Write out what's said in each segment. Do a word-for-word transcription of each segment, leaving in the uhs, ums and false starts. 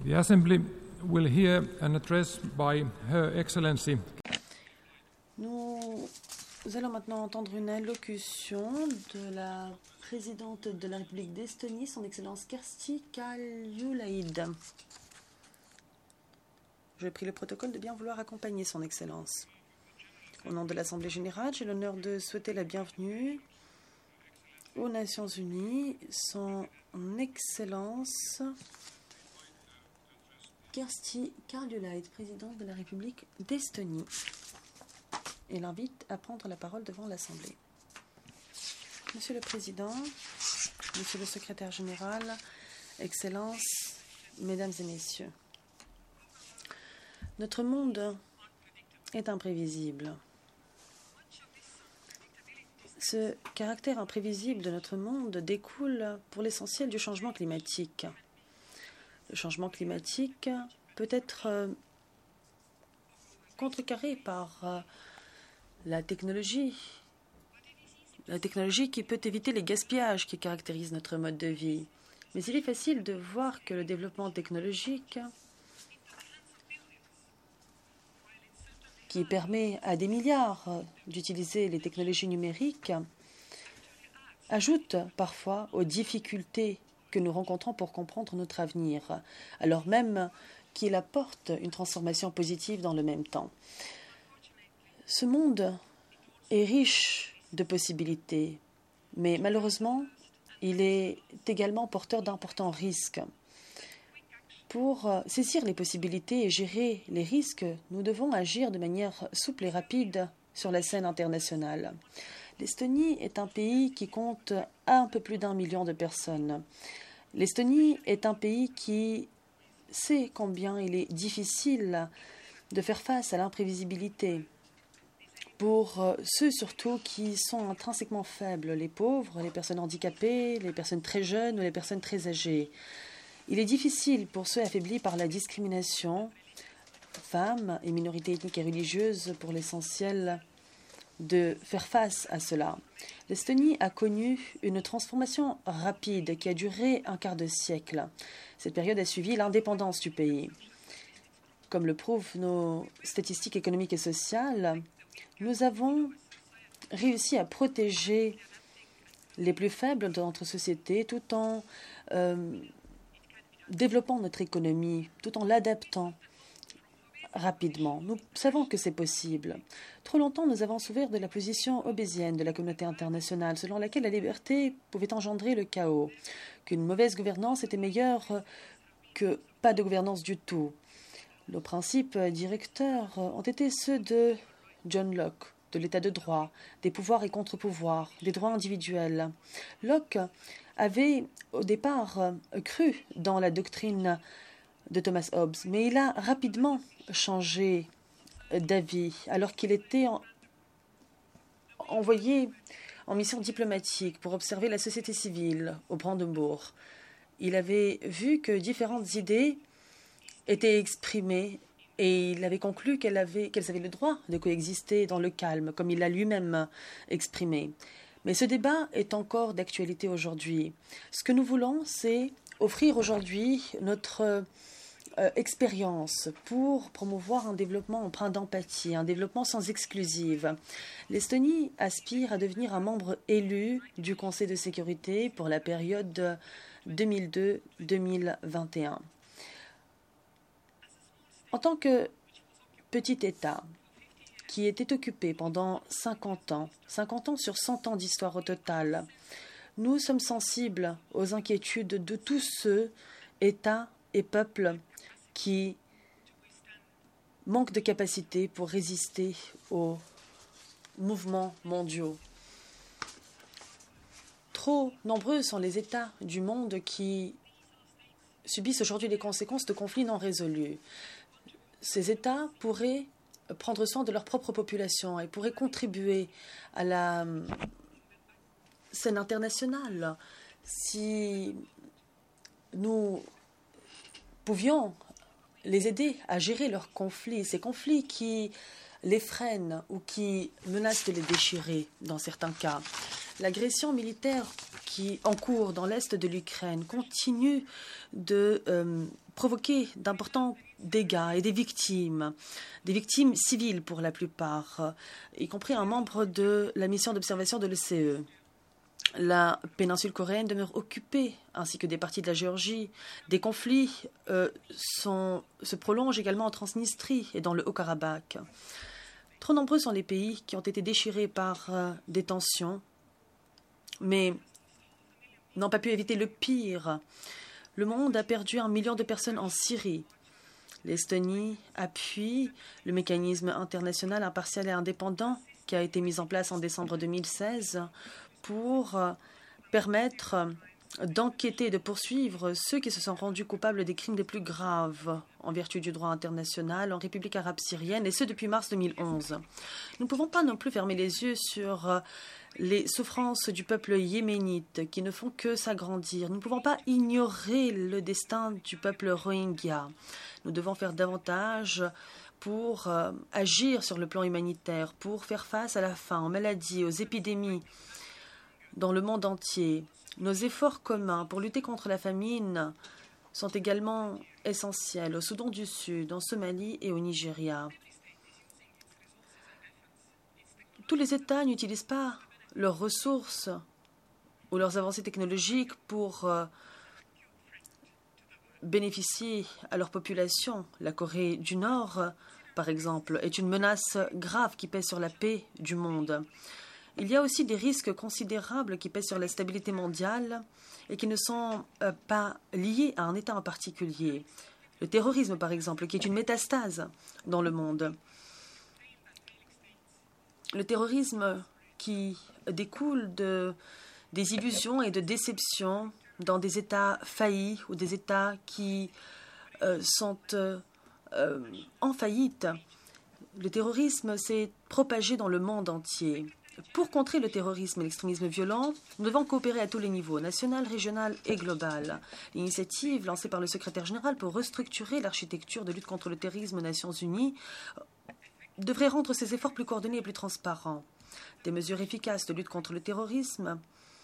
The Assembly will hear an address by Her Excellency. Nous allons maintenant entendre une allocution de la présidente de la République d'Estonie, son Excellence Kersti Kaljulaid. Je prie le protocole de bien vouloir accompagner son Excellence. Au nom de l'Assemblée générale, j'ai l'honneur de souhaiter la bienvenue aux Nations unies, son Excellence Kersti Kaljulaid, présidente de la République d'Estonie, et l'invite à prendre la parole devant l'Assemblée. Monsieur le Président, Monsieur le Secrétaire général, Excellences, Mesdames et Messieurs, notre monde est imprévisible. Ce caractère imprévisible de notre monde découle pour l'essentiel du changement climatique. Le changement climatique peut être contrecarré par la technologie, la technologie qui peut éviter les gaspillages qui caractérisent notre mode de vie. Mais il est facile de voir que le développement technologique qui permet à des milliards d'utiliser les technologies numériques ajoute parfois aux difficultés que nous rencontrons pour comprendre notre avenir, alors même qu'il apporte une transformation positive dans le même temps. Ce monde est riche de possibilités, mais malheureusement, il est également porteur d'importants risques. Pour saisir les possibilités et gérer les risques, nous devons agir de manière souple et rapide sur la scène internationale. L'Estonie est un pays qui compte un peu plus d'un million de personnes. L'Estonie est un pays qui sait combien il est difficile de faire face à l'imprévisibilité. Pour ceux surtout qui sont intrinsèquement faibles, les pauvres, les personnes handicapées, les personnes très jeunes ou les personnes très âgées. Il est difficile pour ceux affaiblis par la discrimination, femmes et minorités ethniques et religieuses pour l'essentiel, de faire face à cela. L'Estonie a connu une transformation rapide qui a duré un quart de siècle. Cette période a suivi l'indépendance du pays. Comme le prouvent nos statistiques économiques et sociales, nous avons réussi à protéger les plus faibles de notre société tout en euh, développant notre économie, tout en l'adaptant rapidement. Nous savons que c'est possible. Trop longtemps, nous avons souffert de la position obésienne de la communauté internationale, selon laquelle la liberté pouvait engendrer le chaos, qu'une mauvaise gouvernance était meilleure que pas de gouvernance du tout. Nos principes directeurs ont été ceux de John Locke, de l'état de droit, des pouvoirs et contre-pouvoirs, des droits individuels. Locke avait au départ cru dans la doctrine de Thomas Hobbes, mais il a rapidement changé d'avis alors qu'il était en... envoyé en mission diplomatique pour observer la société civile au Brandebourg. Il avait vu que différentes idées étaient exprimées et il avait conclu qu'elles avaient, qu'elles avaient le droit de coexister dans le calme, comme il l'a lui-même exprimé. Mais ce débat est encore d'actualité aujourd'hui. Ce que nous voulons, c'est offrir aujourd'hui notre euh, expérience pour promouvoir un développement empreint d'empathie, un développement sans exclusive. L'Estonie aspire à devenir un membre élu du Conseil de sécurité pour la période deux mille deux à deux mille vingt et un. En tant que petit État qui était occupé pendant cinquante ans, cinquante ans sur cent ans d'histoire au total, nous sommes sensibles aux inquiétudes de tous ceux, États et peuples, qui manquent de capacité pour résister aux mouvements mondiaux. Trop nombreux sont les États du monde qui subissent aujourd'hui les conséquences de conflits non résolus. Ces États pourraient prendre soin de leur propre population et pourraient contribuer à la scène internationale si nous pouvions les aider à gérer leurs conflits, ces conflits qui les freinent ou qui menacent de les déchirer dans certains cas. L'agression militaire qui en cours dans l'est de l'Ukraine continue de euh, provoquer d'importants dégâts et des victimes, des victimes civiles pour la plupart, y compris un membre de la mission d'observation de l'O S C E. La péninsule coréenne demeure occupée, ainsi que des parties de la Géorgie. Des conflits euh, sont, se prolongent également en Transnistrie et dans le Haut-Karabakh. Trop nombreux sont les pays qui ont été déchirés par euh, des tensions, mais n'ont pas pu éviter le pire. Le monde a perdu un million de personnes en Syrie. L'Estonie appuie le mécanisme international impartial et indépendant qui a été mis en place en décembre deux mille seize pour permettre d'enquêter et de poursuivre ceux qui se sont rendus coupables des crimes les plus graves en vertu du droit international en République arabe syrienne, et ce depuis mars deux mille onze. Nous ne pouvons pas non plus fermer les yeux sur les souffrances du peuple yéménite qui ne font que s'agrandir. Nous ne pouvons pas ignorer le destin du peuple Rohingya. Nous devons faire davantage pour euh, agir sur le plan humanitaire, pour faire face à la faim, aux maladies, aux épidémies dans le monde entier. Nos efforts communs pour lutter contre la famine sont également essentiels au Soudan du Sud, en Somalie et au Nigeria. Tous les États n'utilisent pas leurs ressources ou leurs avancées technologiques pour euh, bénéficier à leur population. La Corée du Nord, par exemple, est une menace grave qui pèse sur la paix du monde. Il y a aussi des risques considérables qui pèsent sur la stabilité mondiale et qui ne sont euh, pas liés à un État en particulier. Le terrorisme, par exemple, qui est une métastase dans le monde. Le terrorisme qui découle de, des illusions et de déceptions dans des États faillis ou des États qui euh, sont euh, euh, en faillite. Le terrorisme s'est propagé dans le monde entier. Pour contrer le terrorisme et l'extrémisme violent, nous devons coopérer à tous les niveaux, national, régional et global. L'initiative lancée par le secrétaire général pour restructurer l'architecture de lutte contre le terrorisme aux Nations Unies devrait rendre ces efforts plus coordonnés et plus transparents. Des mesures efficaces de lutte contre le terrorisme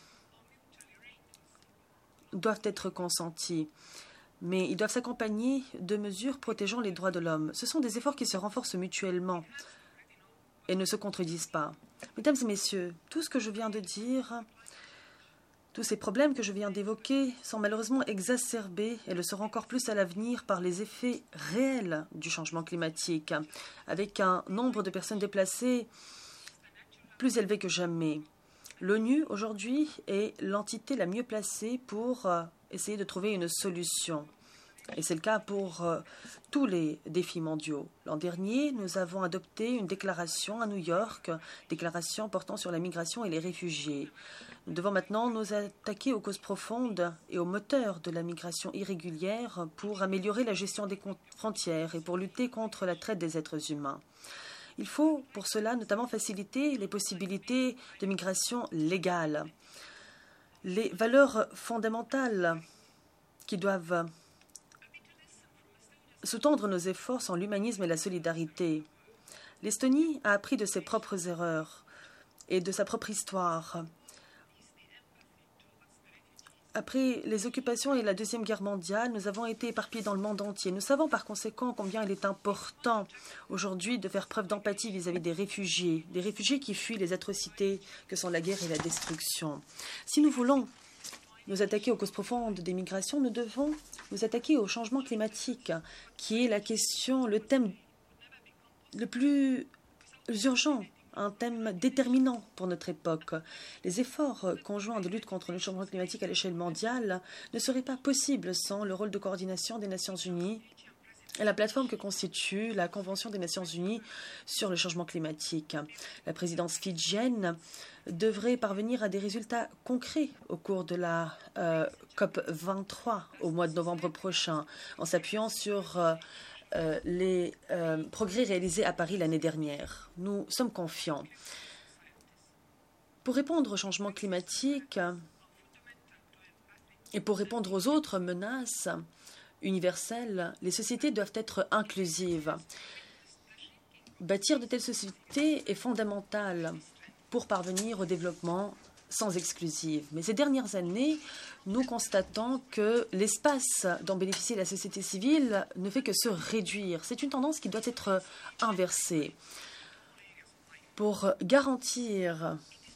doivent être consenties, mais ils doivent s'accompagner de mesures protégeant les droits de l'homme. Ce sont des efforts qui se renforcent mutuellement et ne se contredisent pas. Mesdames et messieurs, tout ce que je viens de dire, tous ces problèmes que je viens d'évoquer sont malheureusement exacerbés et le seront encore plus à l'avenir par les effets réels du changement climatique, avec un nombre de personnes déplacées plus élevé que jamais. L'ONU, aujourd'hui, est l'entité la mieux placée pour euh, essayer de trouver une solution. Et c'est le cas pour euh, tous les défis mondiaux. L'an dernier, nous avons adopté une déclaration à New York, déclaration portant sur la migration et les réfugiés. Nous devons maintenant nous attaquer aux causes profondes et aux moteurs de la migration irrégulière pour améliorer la gestion des frontières et pour lutter contre la traite des êtres humains. Il faut pour cela notamment faciliter les possibilités de migration légale. Les valeurs fondamentales qui doivent sous-tendre nos efforts sont l'humanisme et la solidarité. L'Estonie a appris de ses propres erreurs et de sa propre histoire. Après les occupations et la Deuxième Guerre mondiale, nous avons été éparpillés dans le monde entier. Nous savons par conséquent combien il est important aujourd'hui de faire preuve d'empathie vis-à-vis des réfugiés, des réfugiés qui fuient les atrocités que sont la guerre et la destruction. Si nous voulons nous attaquer aux causes profondes des migrations, nous devons nous attaquer au changement climatique, qui est la question, le thème le plus urgent, un thème déterminant pour notre époque. Les efforts conjoints de lutte contre le changement climatique à l'échelle mondiale ne seraient pas possibles sans le rôle de coordination des Nations Unies et la plateforme que constitue la Convention des Nations Unies sur le changement climatique. La présidence fidjienne devrait parvenir à des résultats concrets au cours de la euh, COP vingt-trois au mois de novembre prochain, en s'appuyant sur euh, euh, les euh, progrès réalisés à Paris l'année dernière. Nous sommes confiants. Pour répondre au changement climatique et pour répondre aux autres menaces universelles, les sociétés doivent être inclusives. Bâtir de telles sociétés est fondamental pour parvenir au développement sans exclusive. Mais ces dernières années, nous constatons que l'espace dont bénéficie la société civile ne fait que se réduire. C'est une tendance qui doit être inversée. Pour garantir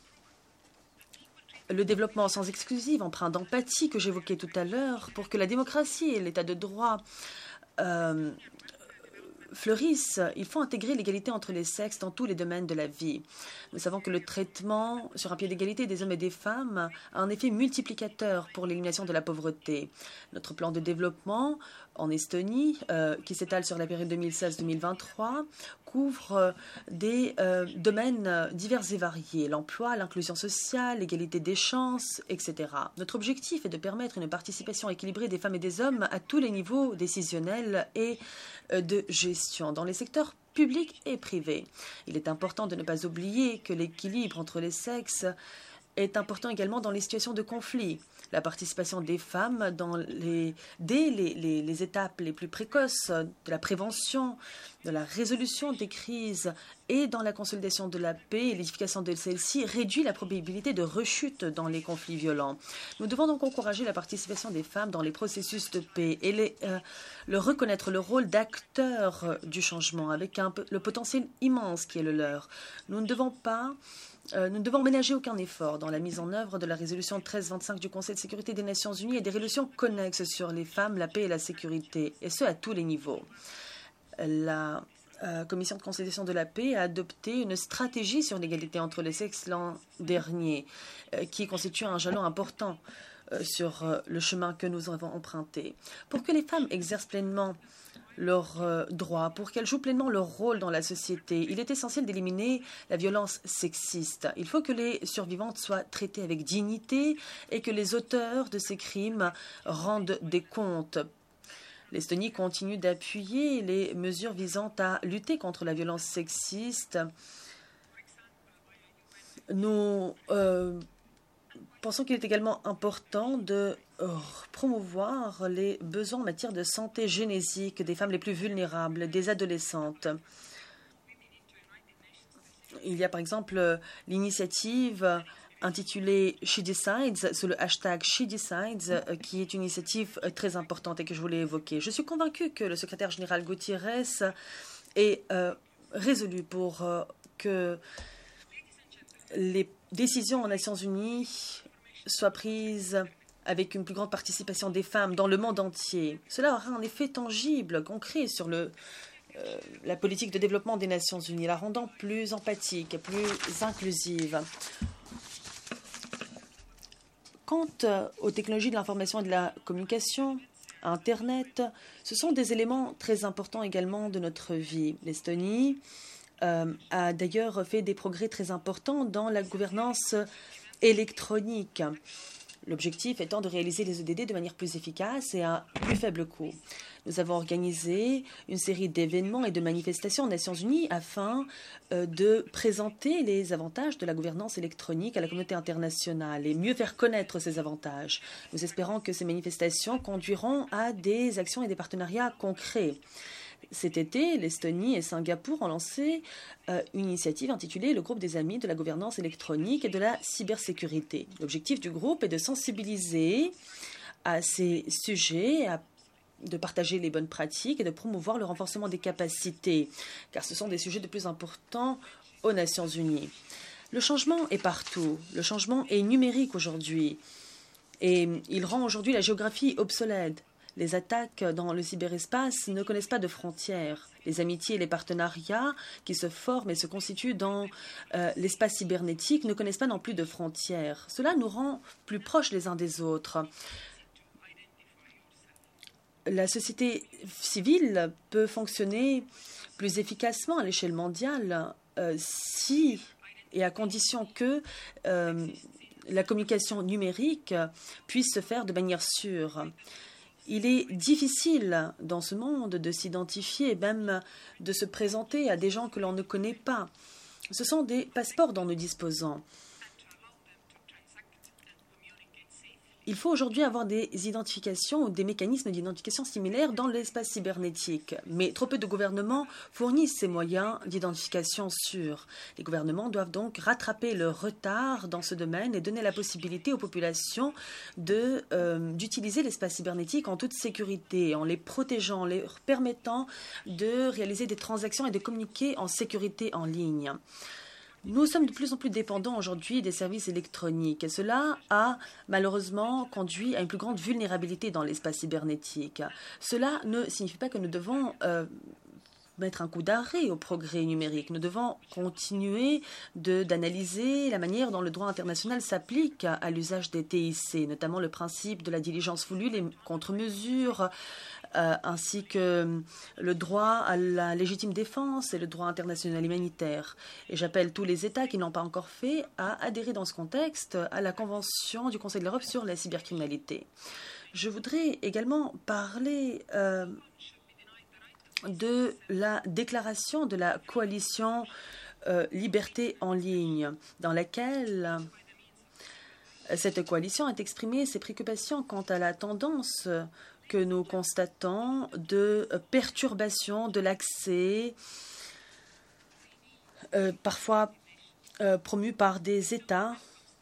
le développement sans exclusive, empreint d'empathie que j'évoquais tout à l'heure, pour que la démocratie et l'état de droit euh, fleurissent, il faut intégrer l'égalité entre les sexes dans tous les domaines de la vie. Nous savons que le traitement sur un pied d'égalité des hommes et des femmes a un effet multiplicateur pour l'élimination de la pauvreté. Notre plan de développement en Estonie, euh, qui s'étale sur la période deux mille seize deux mille vingt-trois, couvre des euh, domaines divers et variés, l'emploi, l'inclusion sociale, l'égalité des chances, et cetera. Notre objectif est de permettre une participation équilibrée des femmes et des hommes à tous les niveaux décisionnels et euh, de gestion, dans les secteurs publics et privés. Il est important de ne pas oublier que l'équilibre entre les sexes est important également dans les situations de conflit. La participation des femmes dans les, dès les, les, les étapes les plus précoces de la prévention, de la résolution des crises et dans la consolidation de la paix et l'édification de celle-ci réduit la probabilité de rechute dans les conflits violents. Nous devons donc encourager la participation des femmes dans les processus de paix et les, euh, leur reconnaître le rôle d'acteur du changement avec un, le potentiel immense qui est le leur. Nous ne devons pas Euh, nous ne devons ménager aucun effort dans la mise en œuvre de la résolution treize vingt-cinq du Conseil de sécurité des Nations Unies et des résolutions connexes sur les femmes, la paix et la sécurité, et ce à tous les niveaux. La euh, Commission de conciliation de la paix a adopté une stratégie sur l'égalité entre les sexes l'an dernier, euh, qui constitue un jalon important euh, sur euh, le chemin que nous avons emprunté. Pour que les femmes exercent pleinement leurs euh, droits, pour qu'elles jouent pleinement leur rôle dans la société, il est essentiel d'éliminer la violence sexiste. Il faut que les survivantes soient traitées avec dignité et que les auteurs de ces crimes rendent des comptes. L'Estonie continue d'appuyer les mesures visant à lutter contre la violence sexiste. Nous euh, pensons qu'il est également important de promouvoir les besoins en matière de santé génésique des femmes les plus vulnérables, des adolescentes. Il y a par exemple l'initiative intitulée She Decides sous le hashtag She Decides, qui est une initiative très importante et que je voulais évoquer. Je suis convaincue que le secrétaire général Gutiérrez est euh, résolu pour euh, que les décisions aux Nations Unies soient prises avec une plus grande participation des femmes dans le monde entier. Cela aura un effet tangible, concret sur le, euh, la politique de développement des Nations Unies, la rendant plus empathique, plus inclusive. Quant aux technologies de l'information et de la communication, Internet, ce sont des éléments très importants également de notre vie. L'Estonie euh, a d'ailleurs fait des progrès très importants dans la gouvernance électronique. L'objectif étant de réaliser les E D D de manière plus efficace et à plus faible coût. Nous avons organisé une série d'événements et de manifestations aux Nations Unies afin euh, de présenter les avantages de la gouvernance électronique à la communauté internationale et mieux faire connaître ces avantages. Nous espérons que ces manifestations conduiront à des actions et des partenariats concrets. Cet été, l'Estonie et Singapour ont lancé euh, une initiative intitulée « Le groupe des amis de la gouvernance électronique et de la cybersécurité ». L'objectif du groupe est de sensibiliser à ces sujets, à, de partager les bonnes pratiques et de promouvoir le renforcement des capacités, car ce sont des sujets de plus importants aux Nations Unies. Le changement est partout. Le changement est numérique aujourd'hui et il rend aujourd'hui la géographie obsolète. Les attaques dans le cyberespace ne connaissent pas de frontières. Les amitiés et les partenariats qui se forment et se constituent dans euh, l'espace cybernétique ne connaissent pas non plus de frontières. Cela nous rend plus proches les uns des autres. La société civile peut fonctionner plus efficacement à l'échelle mondiale euh, si et à condition que euh, la communication numérique puisse se faire de manière sûre. Il est difficile dans ce monde de s'identifier, même de se présenter à des gens que l'on ne connaît pas. Ce sont des passeports dont nous disposons. Il faut aujourd'hui avoir des identifications ou des mécanismes d'identification similaires dans l'espace cybernétique. Mais trop peu de gouvernements fournissent ces moyens d'identification sûrs. Les gouvernements doivent donc rattraper le retard dans ce domaine et donner la possibilité aux populations de, euh, d'utiliser l'espace cybernétique en toute sécurité, en les protégeant, en leur permettant de réaliser des transactions et de communiquer en sécurité en ligne. Nous sommes de plus en plus dépendants aujourd'hui des services électroniques et cela a malheureusement conduit à une plus grande vulnérabilité dans l'espace cybernétique. Cela ne signifie pas que nous devons euh, mettre un coup d'arrêt au progrès numérique. Nous devons continuer de, d'analyser la manière dont le droit international s'applique à, à l'usage des T I C, notamment le principe de la diligence voulue, les contre-mesures, Euh, ainsi que le droit à la légitime défense et le droit international humanitaire. Et j'appelle tous les États qui n'ont pas encore fait à adhérer dans ce contexte à la Convention du Conseil de l'Europe sur la cybercriminalité. Je voudrais également parler euh, de la déclaration de la coalition euh, Liberté en ligne, dans laquelle cette coalition a exprimé ses préoccupations quant à la tendance que nous constatons de perturbation de l'accès, euh, parfois euh, promu par des États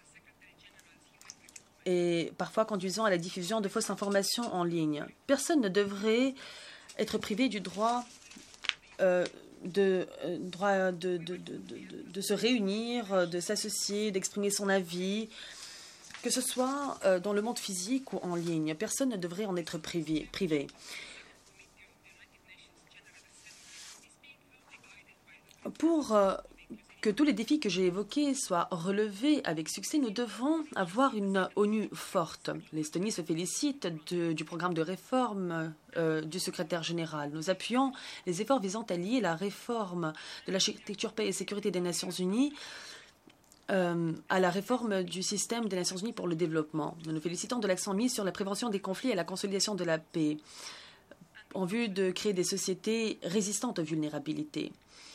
et parfois conduisant à la diffusion de fausses informations en ligne. Personne ne devrait être privé du droit, euh, de, euh, droit de, de, de, de, de se réunir, de s'associer, d'exprimer son avis, que ce soit euh, dans le monde physique ou en ligne. Personne ne devrait en être privé. privé. Pour euh, que tous les défis que j'ai évoqués soient relevés avec succès, nous devons avoir une ONU forte. L'Estonie se félicite de, du programme de réforme euh, du secrétaire général. Nous appuyons les efforts visant à lier la réforme de l'architecture paix et sécurité des Nations Unies Euh, à la réforme du système des Nations Unies pour le développement. Nous nous félicitons de l'accent mis sur la prévention des conflits et la consolidation de la paix, en vue de créer des sociétés résistantes aux vulnérabilités.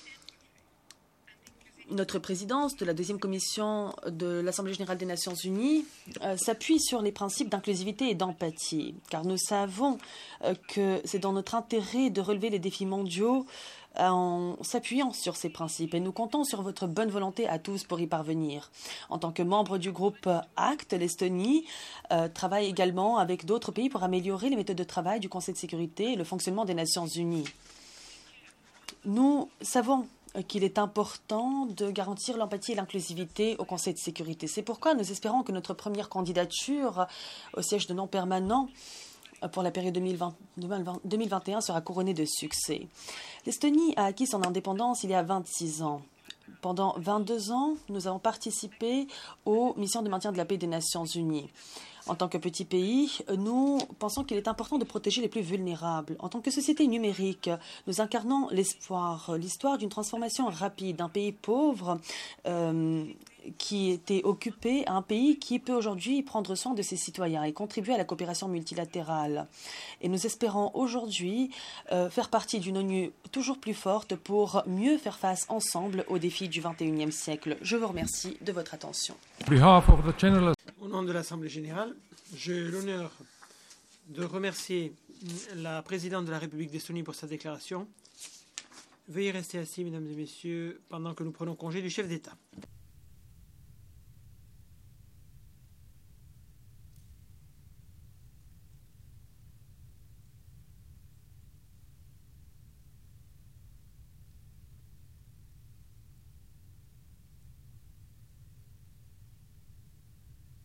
Notre présidence de la deuxième commission de l'Assemblée générale des Nations Unies euh, s'appuie sur les principes d'inclusivité et d'empathie, car nous savons euh, que c'est dans notre intérêt de relever les défis mondiaux en s'appuyant sur ces principes. Et nous comptons sur votre bonne volonté à tous pour y parvenir. En tant que membre du groupe ACT, l'Estonie euh, travaille également avec d'autres pays pour améliorer les méthodes de travail du Conseil de sécurité et le fonctionnement des Nations Unies. Nous savons qu'il est important de garantir l'empathie et l'inclusivité au Conseil de sécurité. C'est pourquoi nous espérons que notre première candidature au siège de non permanent pour la période deux mille vingt, deux mille vingt et un sera couronnée de succès. L'Estonie a acquis son indépendance il y a vingt-six ans. Pendant vingt-deux ans, nous avons participé aux missions de maintien de la paix des Nations Unies. En tant que petit pays, nous pensons qu'il est important de protéger les plus vulnérables. En tant que société numérique, nous incarnons l'espoir, l'histoire d'une transformation rapide d'un pays pauvre euh, qui était occupé à un pays qui peut aujourd'hui prendre soin de ses citoyens et contribuer à la coopération multilatérale. Et nous espérons aujourd'hui euh, faire partie d'une ONU toujours plus forte pour mieux faire face ensemble aux défis du vingt et unième siècle. Je vous remercie de votre attention. Au nom de l'Assemblée générale, j'ai l'honneur de remercier la présidente de la République d'Estonie pour sa déclaration. Veuillez rester assis, mesdames et messieurs, pendant que nous prenons congé du chef d'État.